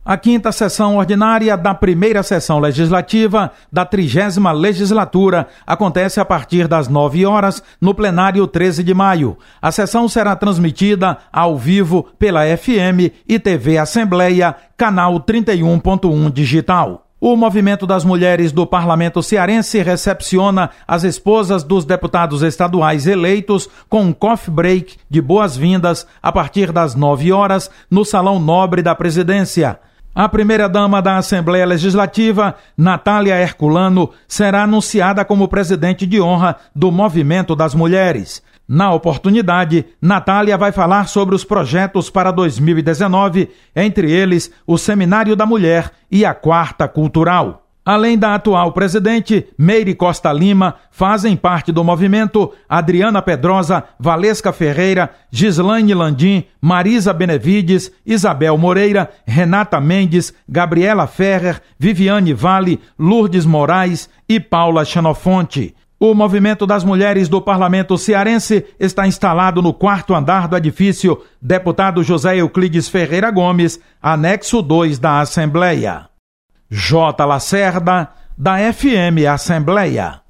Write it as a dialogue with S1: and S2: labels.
S1: A quinta sessão ordinária da primeira sessão legislativa da 30ª legislatura acontece a partir das 9 horas no plenário 13 de maio. A sessão será transmitida ao vivo pela FM e TV Assembleia, canal 31.1 digital. O Movimento das Mulheres do Parlamento Cearense recepciona as esposas dos deputados estaduais eleitos com um coffee break de boas-vindas a partir das 9 horas no Salão Nobre da Presidência. A primeira-dama da Assembleia Legislativa, Natália Herculano, será anunciada como presidente de honra do Movimento das Mulheres. Na oportunidade, Natália vai falar sobre os projetos para 2019, entre eles o Seminário da Mulher e a Quarta Cultural. Além da atual presidente, Meire Costa Lima, fazem parte do movimento Adriana Pedrosa, Valesca Ferreira, Gislaine Landim, Marisa Benevides, Isabel Moreira, Renata Mendes, Gabriela Ferrer, Viviane Vale, Lourdes Moraes e Paula Xenofonte. O Movimento das Mulheres do Parlamento Cearense está instalado no 4º andar do edifício Deputado José Euclides Ferreira Gomes, anexo 2 da Assembleia. J. Lacerda, da FM Assembleia.